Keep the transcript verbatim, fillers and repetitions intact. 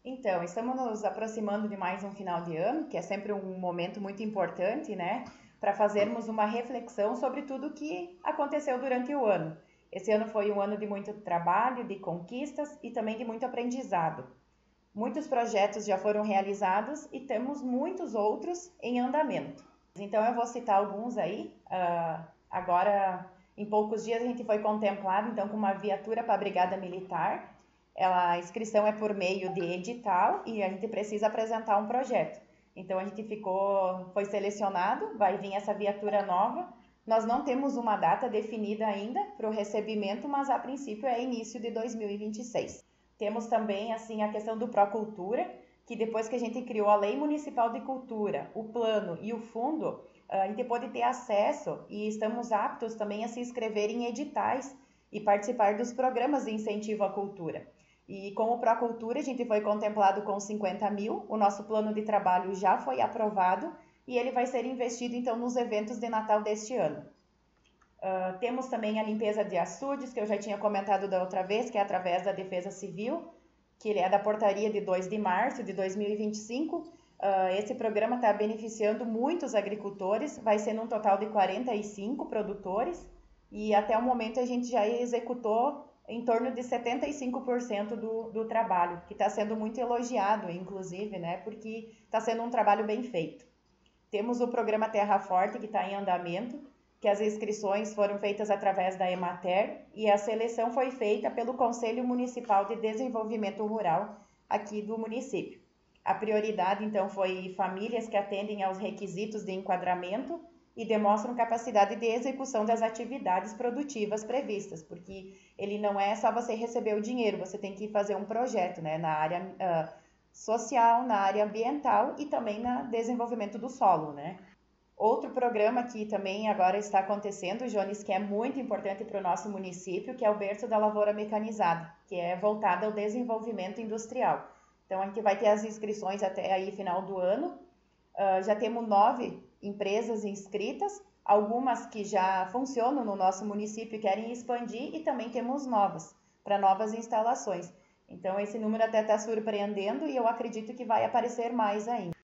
Então, estamos nos aproximando de mais um final de ano, que é sempre um momento muito importante, né, para fazermos uma reflexão sobre tudo que aconteceu durante o ano. Esse ano foi um ano de muito trabalho, de conquistas e também de muito aprendizado. Muitos projetos já foram realizados e temos muitos outros em andamento. Então, eu vou citar alguns aí. Uh, agora, em poucos dias, a gente foi contemplado então com uma viatura para a Brigada Militar. Ela, a inscrição é por meio de edital e a gente precisa apresentar um projeto. Então, a gente ficou, foi selecionado, vai vir essa viatura nova. Nós não temos uma data definida ainda para o recebimento, mas a princípio é início de dois mil e vinte e seis. Temos também assim a questão do Procultura, que depois que a gente criou a Lei Municipal de Cultura, o plano e o fundo, a gente pode ter acesso e estamos aptos também a se inscrever em editais e participar dos programas de incentivo à cultura. E com o Procultura a gente foi contemplado com cinquenta mil, o nosso plano de trabalho já foi aprovado e ele vai ser investido então nos eventos de Natal deste ano. Uh, temos também a limpeza de açudes, que eu já tinha comentado da outra vez, que é através da Defesa Civil, que ele é da portaria de dois de março de dois mil e vinte e cinco. Uh, esse programa está beneficiando muitos agricultores, vai ser num total de quarenta e cinco produtores, e até o momento a gente já executou em torno de setenta e cinco por cento do, do trabalho, que está sendo muito elogiado, inclusive, né, porque está sendo um trabalho bem feito. Temos o programa Terra Forte, que está em andamento, que as inscrições foram feitas através da Emater e a seleção foi feita pelo Conselho Municipal de Desenvolvimento Rural aqui do município. A prioridade, então, foi famílias que atendem aos requisitos de enquadramento e demonstram capacidade de execução das atividades produtivas previstas, porque ele não é só você receber o dinheiro, você tem que fazer um projeto, né, na área uh, social, na área ambiental e também no desenvolvimento do solo, né. Outro programa que também agora está acontecendo, Jones, que é muito importante para o nosso município, que é o Berço da Lavoura Mecanizada, que é voltado ao desenvolvimento industrial. Então, a gente vai ter as inscrições até aí final do ano. Uh, já temos nove empresas inscritas, algumas que já funcionam no nosso município e querem expandir, e também temos novas, para novas instalações. Então, esse número até está surpreendendo e eu acredito que vai aparecer mais ainda.